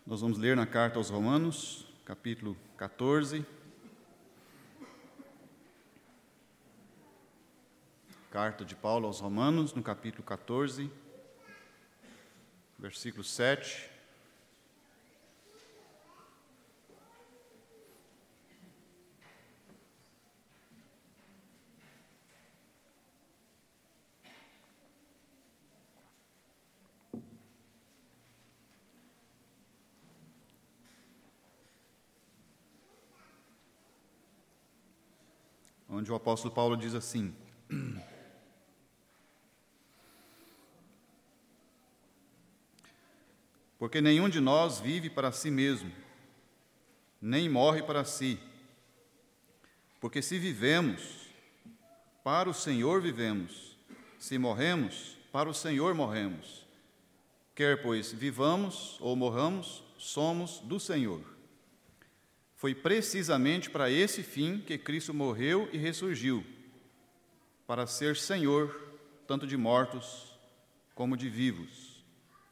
Nós vamos ler na carta aos Romanos, capítulo 14. Carta de Paulo aos Romanos, no capítulo 14, versículo 7. Onde o apóstolo Paulo diz assim: porque nenhum de nós vive para si mesmo, nem morre para si. Porque se vivemos, para o Senhor vivemos, se morremos, para o Senhor morremos. Quer, pois, vivamos ou morramos, somos do Senhor. Foi precisamente para esse fim que Cristo morreu e ressurgiu, para ser Senhor, tanto de mortos como de vivos.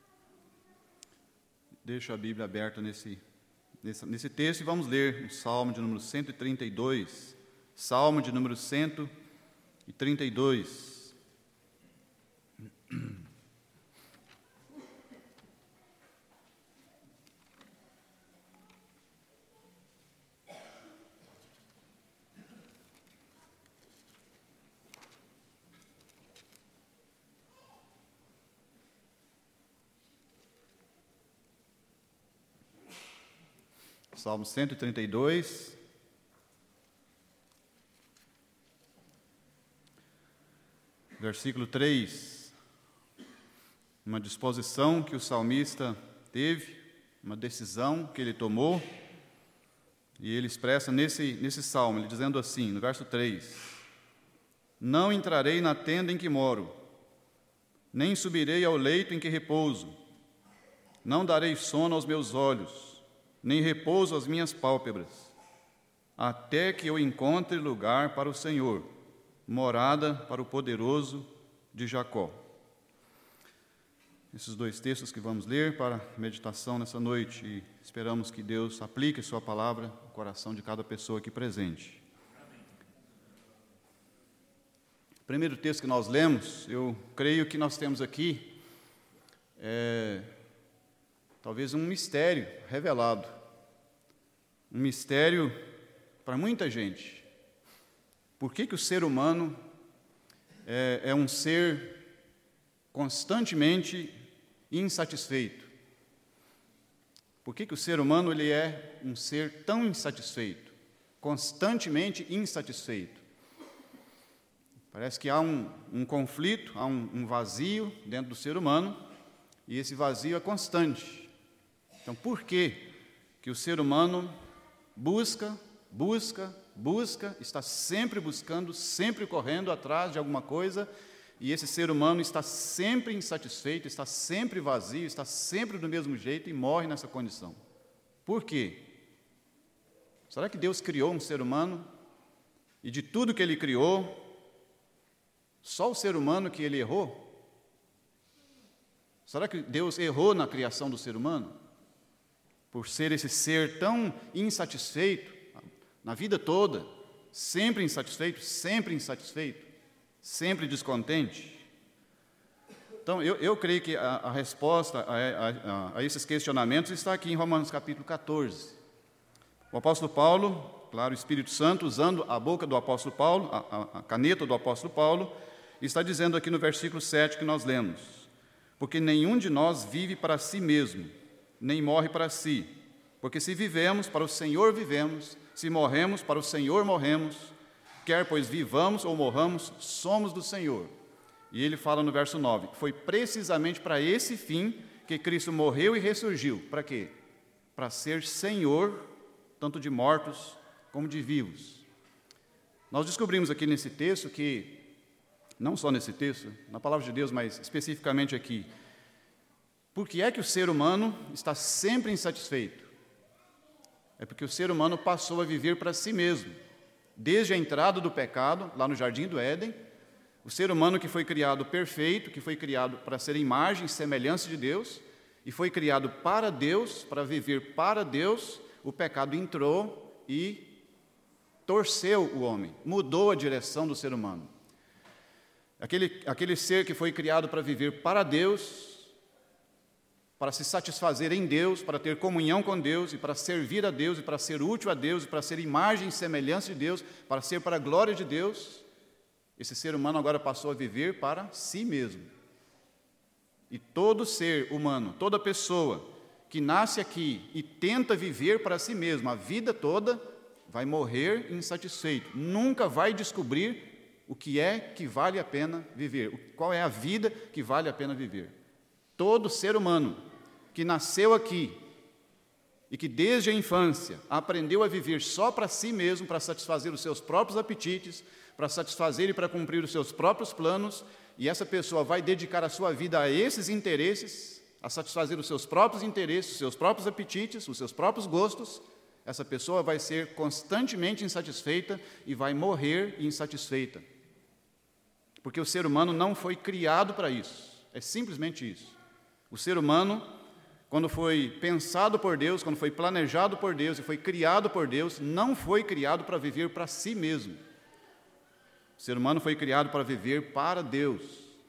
Deixo a Bíblia aberta nesse texto e vamos ler o Salmo de número 132. Salmo de número 132. Salmo 132, versículo 3, uma disposição que o salmista teve, uma decisão que ele tomou, e ele expressa nesse salmo, ele dizendo assim, no verso 3, não entrarei na tenda em que moro, nem subirei ao leito em que repouso, não darei sono aos meus olhos, nem repouso às minhas pálpebras, até que eu encontre lugar para o Senhor, morada para o poderoso de Jacó. Esses dois textos que vamos ler para meditação nessa noite, e esperamos que Deus aplique sua palavra no coração de cada pessoa aqui presente. O primeiro texto que nós lemos, eu creio que nós temos aqui talvez um mistério revelado, um mistério para muita gente. Por que o ser humano é um ser constantemente insatisfeito? Por que o ser humano ele é um ser tão insatisfeito, constantemente insatisfeito? Parece que há um conflito, há um vazio dentro do ser humano, e esse vazio é constante. Então, por que o ser humano busca, está sempre buscando, sempre correndo atrás de alguma coisa, e esse ser humano está sempre insatisfeito, está sempre vazio, está sempre do mesmo jeito e morre nessa condição? Por quê? Será que Deus criou um ser humano, e de tudo que Ele criou, só o ser humano que Ele errou? Será que Deus errou na criação do ser humano? Por ser esse ser tão insatisfeito, na vida toda, sempre insatisfeito, sempre descontente? Então, eu creio que a resposta a esses questionamentos está aqui em Romanos capítulo 14. O apóstolo Paulo, claro, o Espírito Santo, usando a boca do apóstolo Paulo, a caneta do apóstolo Paulo, está dizendo aqui no versículo 7 que nós lemos: porque nenhum de nós vive para si mesmo, nem morre para si. Porque se vivemos, para o Senhor vivemos, se morremos, para o Senhor morremos. Quer, pois, vivamos ou morramos, somos do Senhor. E ele fala no verso 9, foi precisamente para esse fim que Cristo morreu e ressurgiu. Para quê? Para ser Senhor, tanto de mortos como de vivos. Nós descobrimos aqui nesse texto que, não só nesse texto, na palavra de Deus, mas especificamente aqui, por que é que o ser humano está sempre insatisfeito? É porque o ser humano passou a viver para si mesmo. Desde a entrada do pecado, lá no Jardim do Éden, o ser humano que foi criado perfeito, que foi criado para ser imagem e semelhança de Deus, e foi criado para Deus, para viver para Deus, o pecado entrou e torceu o homem, mudou a direção do ser humano. Aquele ser que foi criado para viver para Deus, para se satisfazer em Deus, para ter comunhão com Deus, e para servir a Deus, e para ser útil a Deus, e para ser imagem e semelhança de Deus, para ser para a glória de Deus, esse ser humano agora passou a viver para si mesmo. E todo ser humano, toda pessoa que nasce aqui e tenta viver para si mesmo a vida toda, vai morrer insatisfeito, nunca vai descobrir o que é que vale a pena viver, qual é a vida que vale a pena viver. Todo ser humano que nasceu aqui e que desde a infância aprendeu a viver só para si mesmo, para satisfazer os seus próprios apetites, para satisfazer e para cumprir os seus próprios planos, e essa pessoa vai dedicar a sua vida a esses interesses, a satisfazer os seus próprios interesses, os seus próprios apetites, os seus próprios gostos, essa pessoa vai ser constantemente insatisfeita e vai morrer insatisfeita. Porque o ser humano não foi criado para isso, é simplesmente isso. O ser humano, quando foi pensado por Deus, quando foi planejado por Deus e foi criado por Deus, não foi criado para viver para si mesmo. O ser humano foi criado para viver para Deus,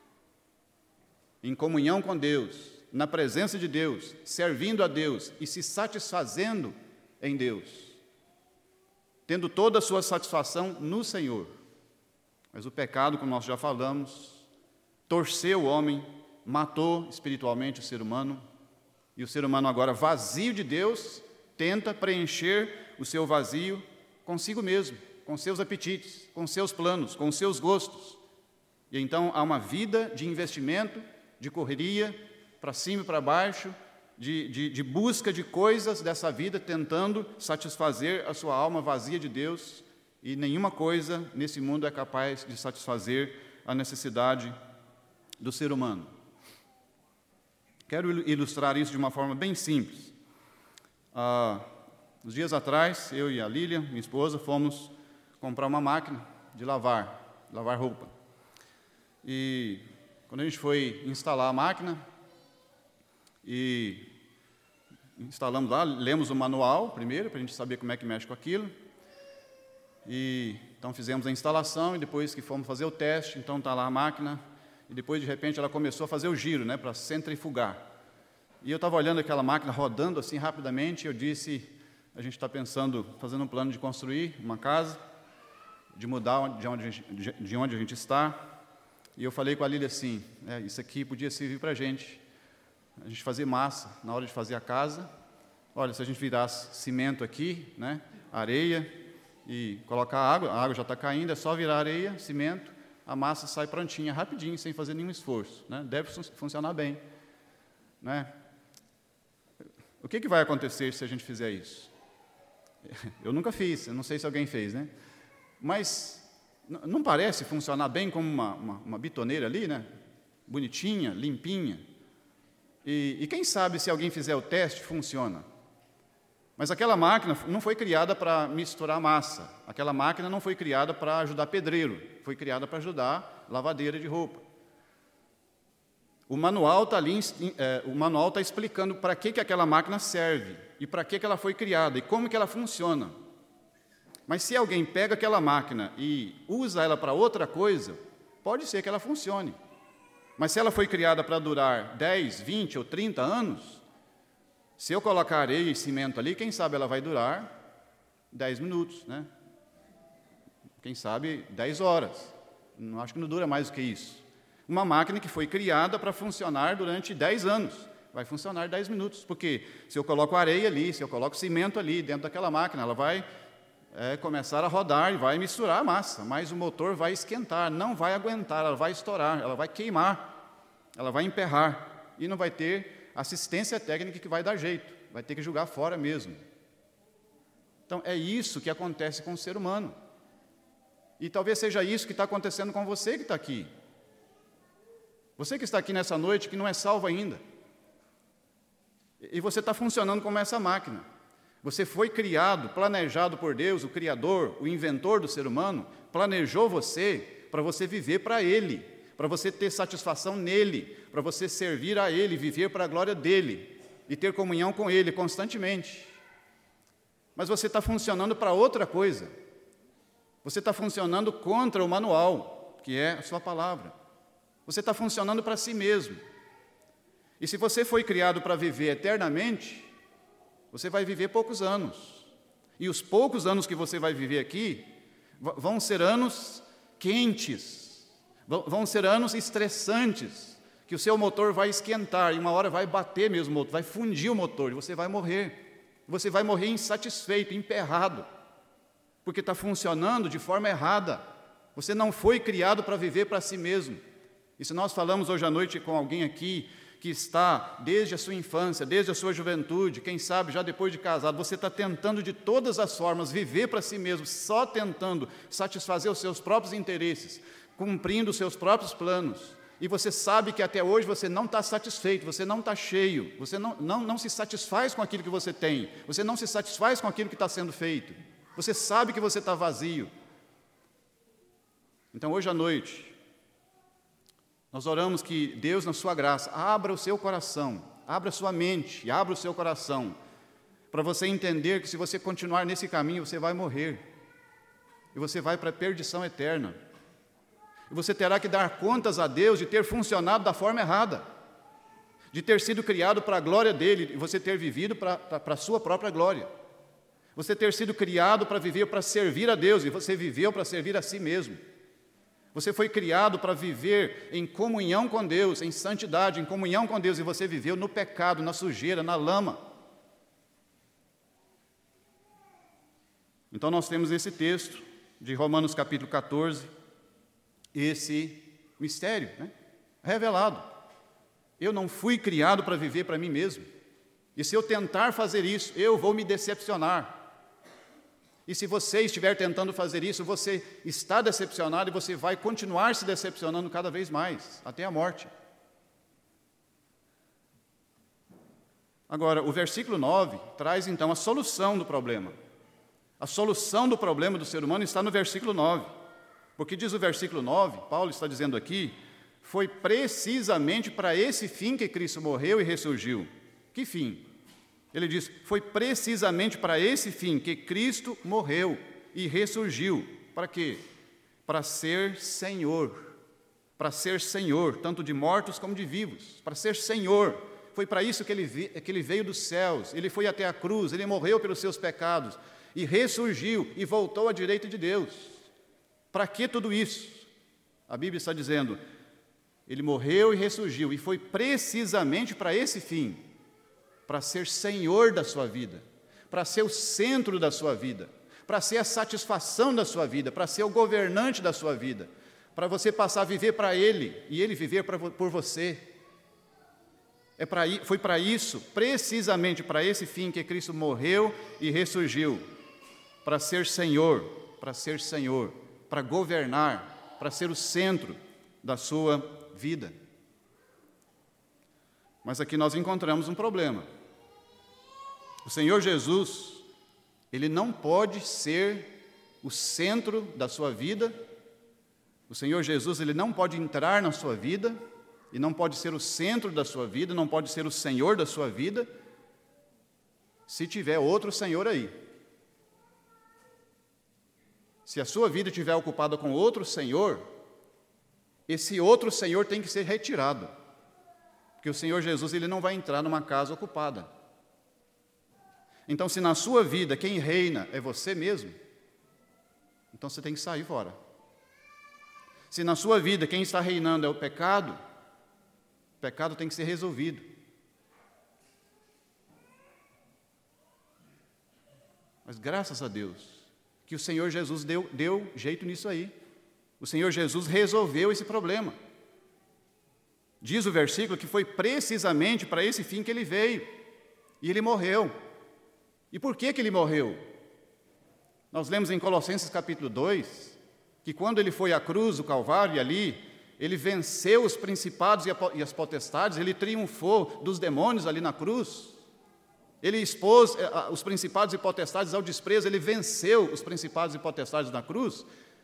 em comunhão com Deus, na presença de Deus, servindo a Deus e se satisfazendo em Deus, tendo toda a sua satisfação no Senhor. Mas o pecado, como nós já falamos, torceu o homem, matou espiritualmente o ser humano, e o ser humano agora, vazio de Deus, tenta preencher o seu vazio consigo mesmo, com seus apetites, com seus planos, com seus gostos. E então há uma vida de investimento, de correria, para cima e para baixo, de busca de coisas dessa vida, tentando satisfazer a sua alma vazia de Deus, e nenhuma coisa nesse mundo é capaz de satisfazer a necessidade do ser humano. Quero ilustrar isso de uma forma bem simples. Uns dias atrás, eu e a Lília, minha esposa, fomos comprar uma máquina de lavar roupa. E quando a gente foi instalar a máquina, e instalamos lá, lemos o manual primeiro, para a gente saber como é que mexe com aquilo. E então fizemos a instalação, e depois que fomos fazer o teste, então está lá a máquina, e depois de repente ela começou a fazer o giro, né, para centrifugar. E eu estava olhando aquela máquina rodando assim rapidamente, e eu disse, a gente está pensando, fazendo um plano de construir uma casa, de mudar de onde a gente está, e eu falei com a Lília assim, isso aqui podia servir para a gente fazer massa na hora de fazer a casa. Olha, se a gente virasse cimento aqui, né, areia, e colocar a água já está caindo, é só virar areia, cimento, a massa sai prontinha, rapidinho, sem fazer nenhum esforço, né? Deve funcionar bem, né? O que vai acontecer se a gente fizer isso? Eu nunca fiz, eu não sei se alguém fez, né? Mas não parece funcionar bem como uma bitoneira ali, né? Bonitinha, limpinha. E quem sabe se alguém fizer o teste, funciona. Mas aquela máquina não foi criada para misturar massa. Aquela máquina não foi criada para ajudar pedreiro. Foi criada para ajudar lavadeira de roupa. O manual está ali, o manual está explicando para que aquela máquina serve e para que ela foi criada e como que ela funciona. Mas se alguém pega aquela máquina e usa ela para outra coisa, pode ser que ela funcione. Mas se ela foi criada para durar 10, 20 ou 30 anos, se eu colocar areia e cimento ali, quem sabe ela vai durar 10 minutos, né? Quem sabe 10 horas. Acho que não dura mais do que isso. Uma máquina que foi criada para funcionar durante 10 anos, vai funcionar 10 minutos, porque se eu coloco areia ali, se eu coloco cimento ali dentro daquela máquina, ela vai começar a rodar e vai misturar a massa, mas o motor vai esquentar, não vai aguentar, ela vai estourar, ela vai queimar, ela vai emperrar, e não vai ter assistência técnica que vai dar jeito, vai ter que jogar fora mesmo. Então, é isso que acontece com o ser humano. E talvez seja isso que está acontecendo com você que está aqui. Você que está aqui nessa noite, que não é salvo ainda. E você está funcionando como essa máquina. Você foi criado, planejado por Deus, o Criador, o inventor do ser humano, planejou você para você viver para Ele, para você ter satisfação nele, para você servir a ele, viver para a glória dele e ter comunhão com ele constantemente. Mas você está funcionando para outra coisa. Você está funcionando contra o manual, que é a sua palavra. Você está funcionando para si mesmo. E se você foi criado para viver eternamente, você vai viver poucos anos. E os poucos anos que você vai viver aqui vão ser anos quentes, vão ser anos estressantes, que o seu motor vai esquentar e uma hora vai bater mesmo o motor, vai fundir o motor e você vai morrer. Você vai morrer insatisfeito, emperrado, porque está funcionando de forma errada. Você não foi criado para viver para si mesmo. E se nós falamos hoje à noite com alguém aqui que está desde a sua infância, desde a sua juventude, quem sabe já depois de casado, você está tentando de todas as formas viver para si mesmo, só tentando satisfazer os seus próprios interesses, cumprindo os seus próprios planos, e você sabe que até hoje você não está satisfeito, você não está cheio, você não se satisfaz com aquilo que você tem, você não se satisfaz com aquilo que está sendo feito, você sabe que você está vazio. Então, hoje à noite, nós oramos que Deus, na sua graça, abra o seu coração, abra a sua mente e abra o seu coração, para você entender que se você continuar nesse caminho, você vai morrer, e você vai para a perdição eterna. E você terá que dar contas a Deus de ter funcionado da forma errada, de ter sido criado para a glória dEle, e você ter vivido para a sua própria glória. Você ter sido criado para viver, para servir a Deus, e você viveu para servir a si mesmo. Você foi criado para viver em comunhão com Deus, em santidade, em comunhão com Deus, e você viveu no pecado, na sujeira, na lama. Então nós temos esse texto de Romanos capítulo 14, esse mistério, revelado. Eu não fui criado para viver para mim mesmo, e se eu tentar fazer isso, eu vou me decepcionar. E se você estiver tentando fazer isso, você está decepcionado e você vai continuar se decepcionando cada vez mais, até a morte. Agora, o versículo 9 traz então a solução do problema. A solução do problema do ser humano está no versículo 9. Porque diz o versículo 9, Paulo está dizendo aqui, foi precisamente para esse fim que Cristo morreu e ressurgiu. Que fim? Ele diz, foi precisamente para esse fim que Cristo morreu e ressurgiu. Para quê? Para ser Senhor, tanto de mortos como de vivos, para ser Senhor. Foi para isso que ele veio dos céus, ele foi até a cruz, ele morreu pelos seus pecados, e ressurgiu, e voltou à direita de Deus. Para que tudo isso? A Bíblia está dizendo, ele morreu e ressurgiu, e foi precisamente para esse fim, para ser Senhor da sua vida, para ser o centro da sua vida, para ser a satisfação da sua vida, para ser o governante da sua vida, para você passar a viver para Ele, e Ele viver por você. Foi para isso, precisamente para esse fim que Cristo morreu e ressurgiu, para ser Senhor, para governar, para ser o centro da sua vida. Mas aqui nós encontramos um problema. O Senhor Jesus, Ele não pode ser o centro da sua vida. O Senhor Jesus, Ele não pode entrar na sua vida, e não pode ser o centro da sua vida, não pode ser o Senhor da sua vida, se tiver outro Senhor aí. Se a sua vida estiver ocupada com outro Senhor, esse outro Senhor tem que ser retirado, porque o Senhor Jesus, Ele não vai entrar numa casa ocupada. Então, se na sua vida quem reina é você mesmo, então você tem que sair fora. Se na sua vida quem está reinando é o pecado tem que ser resolvido. Mas graças a Deus, que o Senhor Jesus deu jeito nisso aí. O Senhor Jesus resolveu esse problema. Diz o versículo que foi precisamente para esse fim que Ele veio, e Ele morreu. E por que Ele morreu? Nós lemos em Colossenses capítulo 2, que quando Ele foi à cruz, o Calvário, e ali, Ele venceu os principados e as potestades, Ele triunfou dos demônios ali na cruz, Ele expôs os principados e potestades ao desprezo, Ele venceu os principados e potestades na cruz,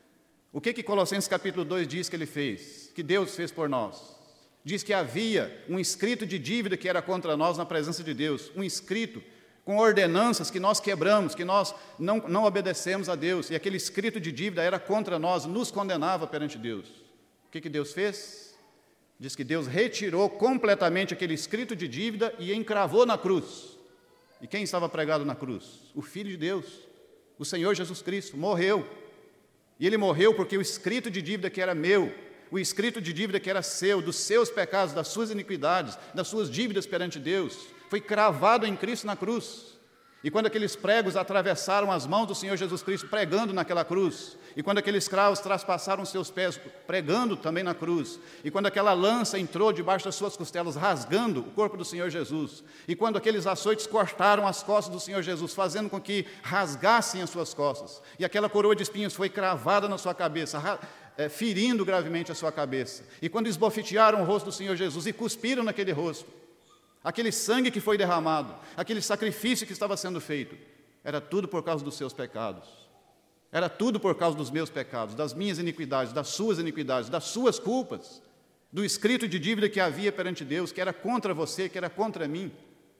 O que Colossenses capítulo 2 diz que ele fez? Que Deus fez por nós? Diz que havia um escrito de dívida que era contra nós na presença de Deus, um escrito com ordenanças que nós quebramos, que nós não obedecemos a Deus, e aquele escrito de dívida era contra nós, nos condenava perante Deus. O que Deus fez? Diz que Deus retirou completamente aquele escrito de dívida e encravou na cruz. E quem estava pregado na cruz? O Filho de Deus, o Senhor Jesus Cristo, morreu. E Ele morreu porque o escrito de dívida que era meu, o escrito de dívida que era seu, dos seus pecados, das suas iniquidades, das suas dívidas perante Deus, foi cravado em Cristo na cruz. E quando aqueles pregos atravessaram as mãos do Senhor Jesus Cristo pregando naquela cruz, e quando aqueles escravos traspassaram seus pés pregando também na cruz, e quando aquela lança entrou debaixo das suas costelas rasgando o corpo do Senhor Jesus, e quando aqueles açoites cortaram as costas do Senhor Jesus, fazendo com que rasgassem as suas costas, e aquela coroa de espinhos foi cravada na sua cabeça, ferindo gravemente a sua cabeça, e quando esbofetearam o rosto do Senhor Jesus e cuspiram naquele rosto, aquele sangue que foi derramado, aquele sacrifício que estava sendo feito, era tudo por causa dos seus pecados, era tudo por causa dos meus pecados, das minhas iniquidades, das suas culpas, do escrito de dívida que havia perante Deus, que era contra você, que era contra mim.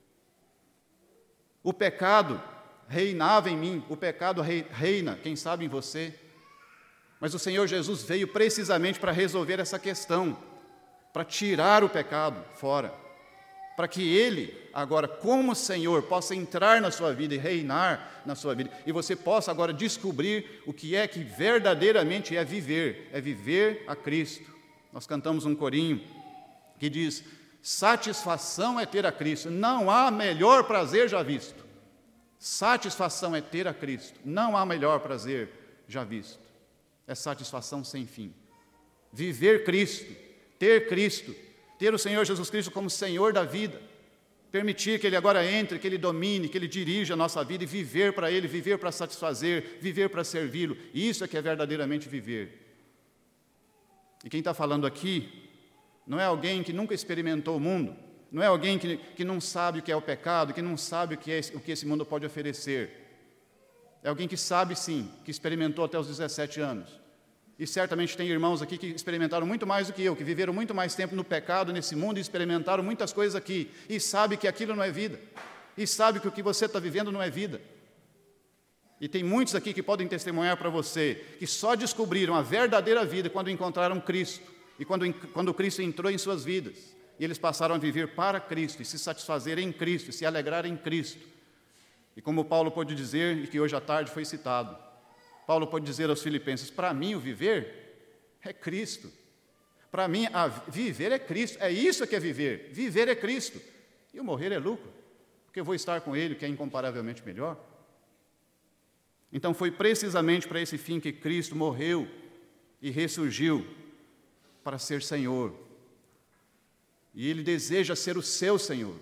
O pecado reinava em mim, o pecado reina, quem sabe em você, mas o Senhor Jesus veio precisamente para resolver essa questão, para tirar o pecado fora, para que Ele, agora, como Senhor, possa entrar na sua vida e reinar na sua vida, e você possa agora descobrir o que verdadeiramente é viver a Cristo. Nós cantamos um corinho que diz: satisfação é ter a Cristo, não há melhor prazer já visto. Satisfação é ter a Cristo, não há melhor prazer já visto. É satisfação sem fim. Viver Cristo, ter o Senhor Jesus Cristo como Senhor da vida, permitir que Ele agora entre, que Ele domine, que Ele dirija a nossa vida e viver para Ele, viver para satisfazer, viver para servi-lo. Isso é que é verdadeiramente viver. E quem está falando aqui não é alguém que nunca experimentou o mundo, não é alguém que não sabe o que é o pecado, que não sabe o que esse mundo pode oferecer. É alguém que sabe sim, que experimentou até os 17 anos. E certamente tem irmãos aqui que experimentaram muito mais do que eu, que viveram muito mais tempo no pecado, nesse mundo, e experimentaram muitas coisas aqui, e sabe que aquilo não é vida, e sabe que o que você está vivendo não é vida. E tem muitos aqui que podem testemunhar para você, que só descobriram a verdadeira vida quando encontraram Cristo, e quando Cristo entrou em suas vidas, e eles passaram a viver para Cristo, e se satisfazer em Cristo, e se alegrar em Cristo. E como Paulo pôde dizer, e que hoje à tarde foi citado, Paulo pode dizer aos filipenses: para mim o viver é Cristo. Para mim viver é Cristo. É isso que é viver. Viver é Cristo. E o morrer é lucro, porque eu vou estar com Ele, que é incomparavelmente melhor. Então foi precisamente para esse fim que Cristo morreu e ressurgiu, para ser Senhor. E Ele deseja ser o seu Senhor.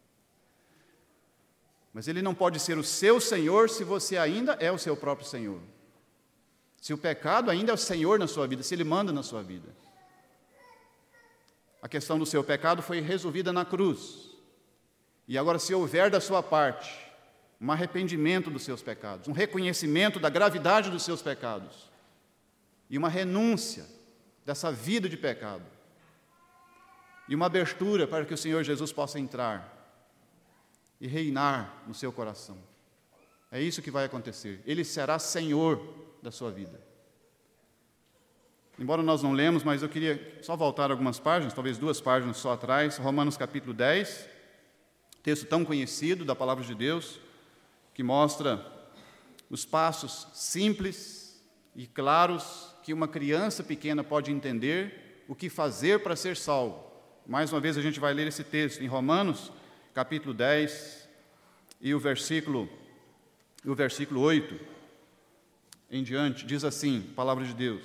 Mas Ele não pode ser o seu Senhor se você ainda é o seu próprio Senhor. Se o pecado ainda é o Senhor na sua vida, se Ele manda na sua vida. A questão do seu pecado foi resolvida na cruz. E agora, se houver da sua parte um arrependimento dos seus pecados, um reconhecimento da gravidade dos seus pecados e uma renúncia dessa vida de pecado e uma abertura para que o Senhor Jesus possa entrar e reinar no seu coração, é isso que vai acontecer. Ele será Senhor da sua vida. Embora nós não lemos, mas eu queria só voltar algumas páginas, talvez 2 páginas só atrás, Romanos capítulo 10, texto tão conhecido da palavra de Deus, que mostra os passos simples e claros que uma criança pequena pode entender o que fazer para ser salvo. Mais uma vez a gente vai ler esse texto em Romanos capítulo 10 e o versículo 8 em diante, diz assim, palavra de Deus: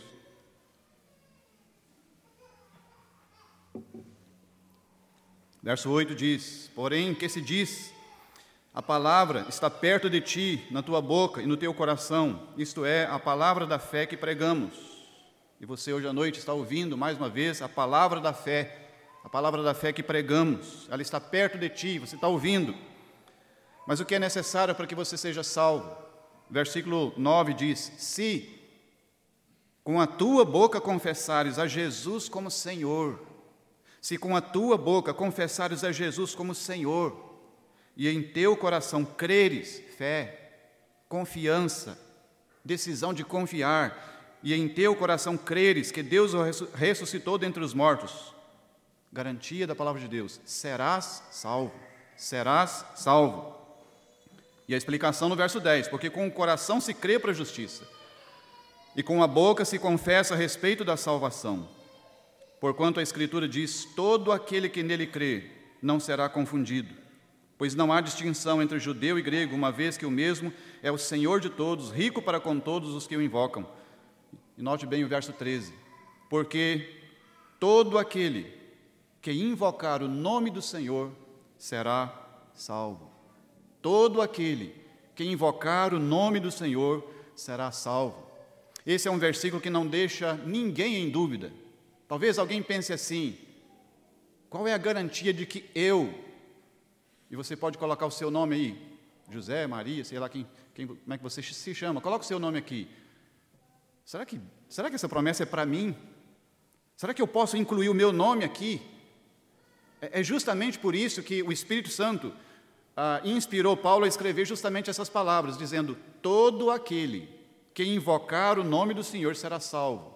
verso 8 diz: porém, que se diz, a palavra está perto de ti, na tua boca e no teu coração, isto é, a palavra da fé que pregamos. E você hoje à noite está ouvindo, mais uma vez, a palavra da fé que pregamos, ela está perto de ti, você está ouvindo. Mas o que é necessário para que você seja salvo? Versículo 9 diz: se com a tua boca confessares a Jesus como Senhor, se com a tua boca confessares a Jesus como Senhor, e em teu coração creres, fé, confiança, decisão de confiar, e em teu coração creres que Deus o ressuscitou dentre os mortos, garantia da palavra de Deus, serás salvo, serás salvo. E a explicação no verso 10, porque com o coração se crê para a justiça, e com a boca se confessa a respeito da salvação. Porquanto a Escritura diz, todo aquele que nele crê não será confundido, pois não há distinção entre judeu e grego, uma vez que o mesmo é o Senhor de todos, rico para com todos os que o invocam. E note bem o verso 13, porque todo aquele que invocar o nome do Senhor será salvo. Todo aquele que invocar o nome do Senhor será salvo. Esse é um versículo que não deixa ninguém em dúvida. Talvez alguém pense assim, qual é a garantia de que e você pode colocar o seu nome aí, José, Maria, sei lá como é que você se chama, coloca o seu nome aqui. Será que essa promessa é para mim? Será que eu posso incluir o meu nome aqui? É justamente por isso que o Espírito Santo inspirou Paulo a escrever justamente essas palavras, dizendo, todo aquele que invocar o nome do Senhor será salvo.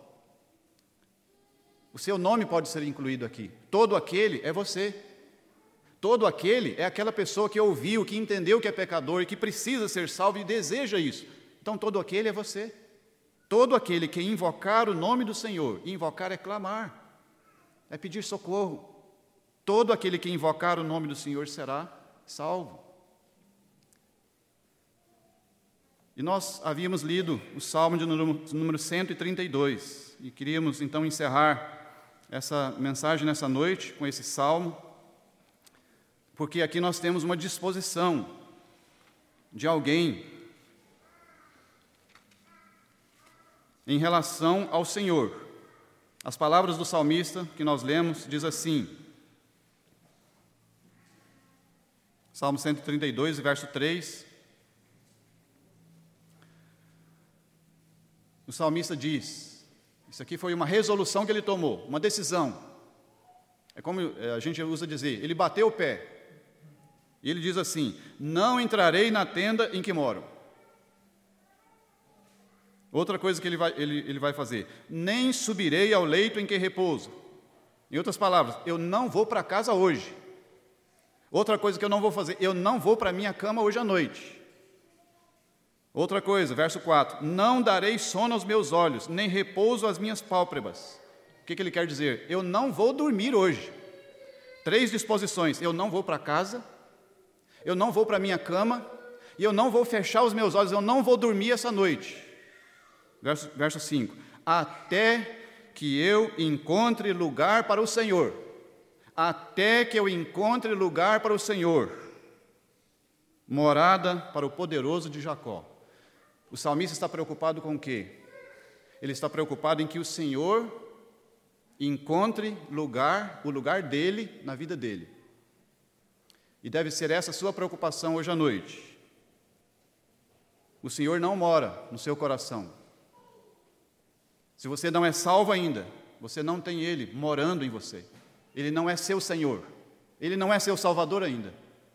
O seu nome pode ser incluído aqui. Todo aquele é você. Todo aquele é aquela pessoa que ouviu, que entendeu que é pecador e que precisa ser salvo e deseja isso. Então, todo aquele é você. Todo aquele que invocar o nome do Senhor, invocar é clamar, é pedir socorro. Todo aquele que invocar o nome do Senhor será salvo. E nós havíamos lido o Salmo de número 132, e queríamos então encerrar essa mensagem nessa noite com esse Salmo, porque aqui nós temos uma disposição de alguém em relação ao Senhor. As palavras do salmista que nós lemos diz assim, Salmo 132, verso 3, o salmista diz, isso aqui foi uma resolução que ele tomou, uma decisão, é como a gente usa dizer, ele bateu o pé, e ele diz assim, não entrarei na tenda em que moro. Outra coisa que ele vai fazer, nem subirei ao leito em que repouso. Em outras palavras, eu não vou para casa hoje. Outra coisa que eu não vou fazer, eu não vou para a minha cama hoje à noite. Outra coisa, verso 4, não darei sono aos meus olhos, nem repouso às minhas pálpebras. O que ele quer dizer? Eu não vou dormir hoje. 3 disposições, eu não vou para casa, eu não vou para a minha cama, e eu não vou fechar os meus olhos, eu não vou dormir essa noite. Verso 5, até que eu encontre lugar para o Senhor. Até que eu encontre lugar para o Senhor. Morada para o poderoso de Jacó. O salmista está preocupado com o quê? Ele está preocupado em que o Senhor encontre o lugar dele na vida dele. E deve ser essa a sua preocupação hoje à noite. O Senhor não mora no seu coração. Se você não é salvo ainda, você não tem Ele morando em você. Ele não é seu Senhor. Ele não é seu Salvador ainda.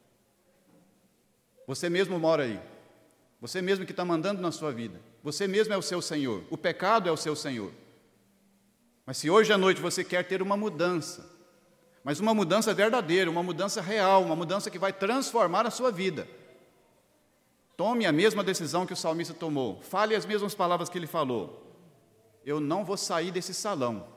Você mesmo mora aí. Você mesmo que está mandando na sua vida. Você mesmo é o seu Senhor. O pecado é o seu Senhor. Mas se hoje à noite você quer ter uma mudança, mas uma mudança verdadeira, uma mudança real, uma mudança que vai transformar a sua vida, tome a mesma decisão que o salmista tomou. Fale as mesmas palavras que ele falou. Eu não vou sair desse salão.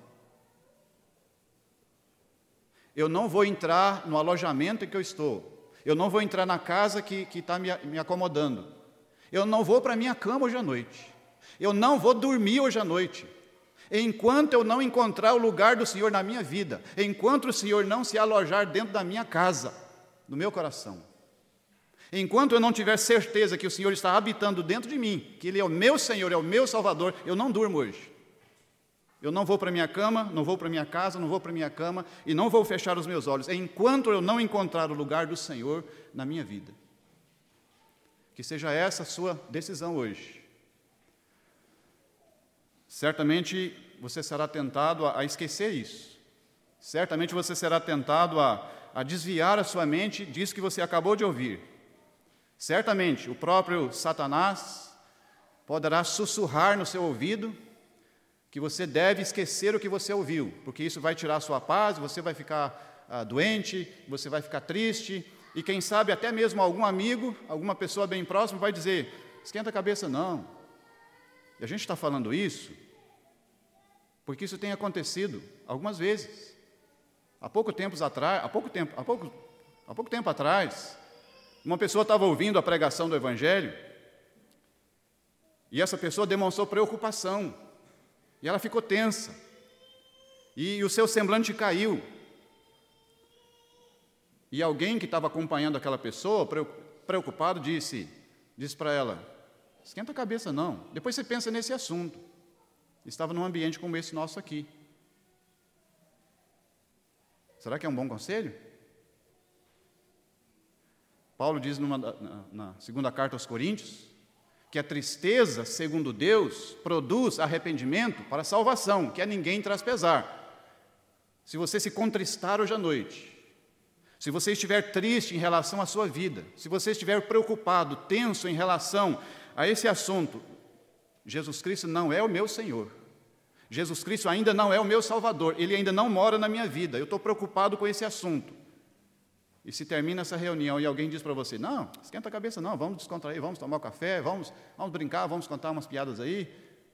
Eu não vou entrar no alojamento em que eu estou. Eu não vou entrar na casa que está me acomodando. Eu não vou para a minha cama hoje à noite. Eu não vou dormir hoje à noite. Enquanto eu não encontrar o lugar do Senhor na minha vida, enquanto o Senhor não se alojar dentro da minha casa, no meu coração, enquanto eu não tiver certeza que o Senhor está habitando dentro de mim, que Ele é o meu Senhor, é o meu Salvador, eu não durmo hoje. Eu não vou para a minha cama, não vou para a minha casa, não vou para a minha cama e não vou fechar os meus olhos, enquanto eu não encontrar o lugar do Senhor na minha vida. Que seja essa a sua decisão hoje. certamente você será tentado a esquecer isso. Certamente você será tentado a desviar a sua mente disso que você acabou de ouvir. Certamente o próprio Satanás poderá sussurrar no seu ouvido que você deve esquecer o que você ouviu, porque isso vai tirar a sua paz, você vai ficar doente, você vai ficar triste, e quem sabe até mesmo algum amigo, alguma pessoa bem próxima vai dizer, esquenta a cabeça não. E a gente está falando isso porque isso tem acontecido algumas vezes. Há pouco tempo atrás, uma pessoa estava ouvindo a pregação do Evangelho e essa pessoa demonstrou preocupação e ela ficou tensa e o seu semblante caiu. E alguém que estava acompanhando aquela pessoa, preocupado, disse para ela, esquenta a cabeça não, depois você pensa nesse assunto. Estava num ambiente como esse nosso aqui. Será que é um bom conselho? Paulo diz na segunda carta aos Coríntios, que a tristeza, segundo Deus, produz arrependimento para salvação, que a ninguém traz pesar. Se você se contristar hoje à noite, se você estiver triste em relação à sua vida, se você estiver preocupado, tenso em relação a esse assunto, Jesus Cristo não é o meu Senhor. Jesus Cristo ainda não é o meu Salvador. Ele ainda não mora na minha vida. Eu estou preocupado com esse assunto. E se termina essa reunião e alguém diz para você, não, esquenta a cabeça não, vamos descontrair, vamos tomar um café, vamos brincar, vamos contar umas piadas aí.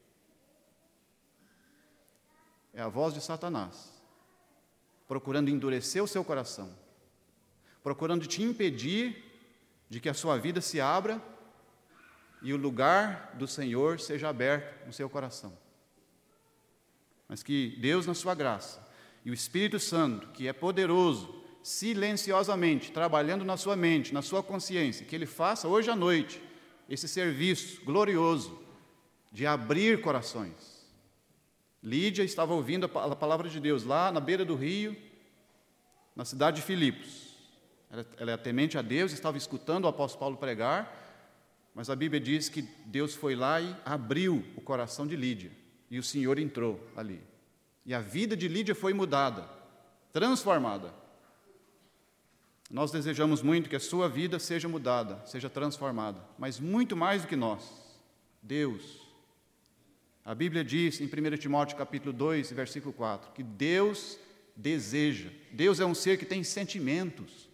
É a voz de Satanás, procurando endurecer o seu coração, procurando te impedir de que a sua vida se abra e o lugar do Senhor seja aberto no seu coração. Mas que Deus, na sua graça, e o Espírito Santo, que é poderoso, silenciosamente, trabalhando na sua mente, na sua consciência, que Ele faça hoje à noite esse serviço glorioso de abrir corações. Lídia estava ouvindo a palavra de Deus lá na beira do rio, na cidade de Filipos. Ela é temente a Deus, estava escutando o apóstolo Paulo pregar, mas a Bíblia diz que Deus foi lá e abriu o coração de Lídia, e o Senhor entrou ali. E a vida de Lídia foi mudada, transformada. Nós desejamos muito que a sua vida seja mudada, seja transformada, mas muito mais do que nós, Deus. A Bíblia diz em 1 Timóteo capítulo 2, versículo 4, que Deus deseja, Deus é um ser que tem sentimentos.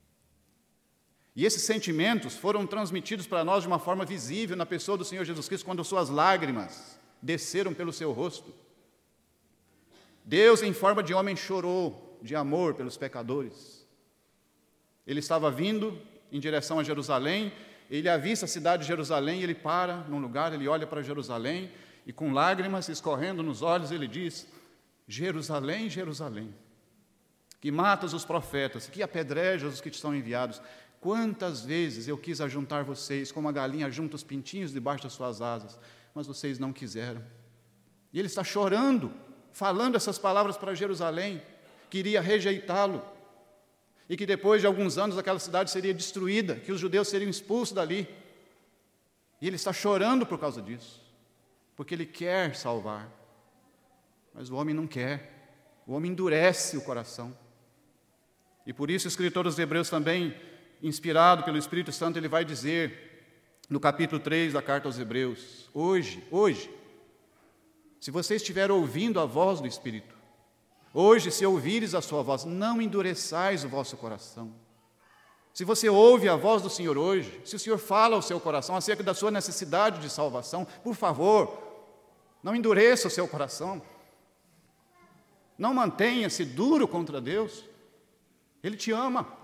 E esses sentimentos foram transmitidos para nós de uma forma visível na pessoa do Senhor Jesus Cristo, quando suas lágrimas desceram pelo seu rosto. Deus, em forma de homem, chorou de amor pelos pecadores. Ele estava vindo em direção a Jerusalém, ele avista a cidade de Jerusalém, ele para num lugar, ele olha para Jerusalém, e com lágrimas escorrendo nos olhos, ele diz, Jerusalém, Jerusalém, que matas os profetas, que apedrejas os que te são enviados. Quantas vezes eu quis ajuntar vocês, como a galinha junta os pintinhos debaixo das suas asas, mas vocês não quiseram. E ele está chorando, falando essas palavras para Jerusalém, que iria rejeitá-lo, e que depois de alguns anos aquela cidade seria destruída, que os judeus seriam expulsos dali. E ele está chorando por causa disso, porque ele quer salvar, mas o homem não quer, o homem endurece o coração. E por isso o escritor dos Hebreus também, inspirado pelo Espírito Santo, ele vai dizer, no capítulo 3 da carta aos Hebreus, hoje, se você estiver ouvindo a voz do Espírito, hoje, se ouvires a sua voz, não endureçais o vosso coração. Se você ouve a voz do Senhor hoje, se o Senhor fala ao seu coração acerca da sua necessidade de salvação, por favor, não endureça o seu coração. Não mantenha-se duro contra Deus. Ele te ama.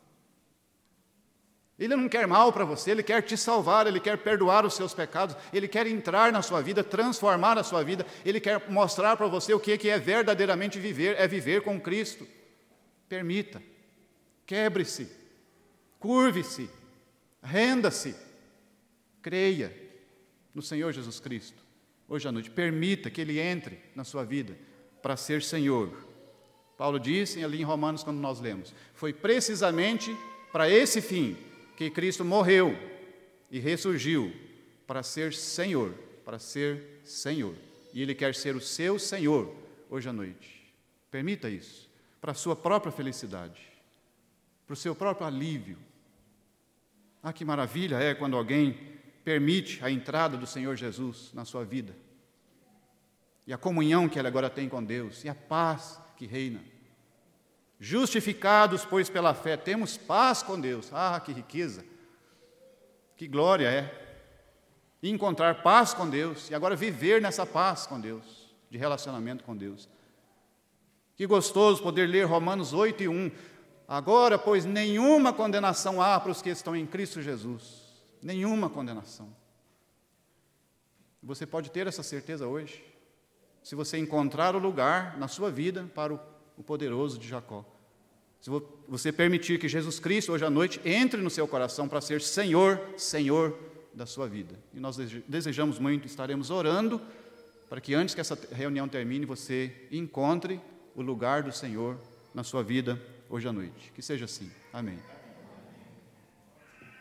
Ele não quer mal para você, Ele quer te salvar, Ele quer perdoar os seus pecados, Ele quer entrar na sua vida, transformar a sua vida, Ele quer mostrar para você o que é verdadeiramente viver, é viver com Cristo. Permita, quebre-se, curve-se, renda-se, creia no Senhor Jesus Cristo. Hoje à noite, permita que Ele entre na sua vida para ser Senhor. Paulo disse ali em Romanos, quando nós lemos, foi precisamente para esse fim que Cristo morreu e ressurgiu para ser Senhor, e Ele quer ser o seu Senhor hoje à noite. Permita isso, para a sua própria felicidade, para o seu próprio alívio. Ah, que maravilha é quando alguém permite a entrada do Senhor Jesus na sua vida. E a comunhão que ele agora tem com Deus, e a paz que reina. Justificados, pois, pela fé, temos paz com Deus. Ah, que riqueza, que glória é encontrar paz com Deus e agora viver nessa paz com Deus, de relacionamento com Deus. Que gostoso poder ler Romanos 8:1. Agora, pois, nenhuma condenação há para os que estão em Cristo Jesus. Nenhuma condenação. Você pode ter essa certeza hoje, se você encontrar o lugar na sua vida para o poderoso de Jacó. Se você permitir que Jesus Cristo, hoje à noite, entre no seu coração para ser Senhor da sua vida. E nós desejamos muito, estaremos orando para que antes que essa reunião termine, você encontre o lugar do Senhor na sua vida hoje à noite. Que seja assim. Amém.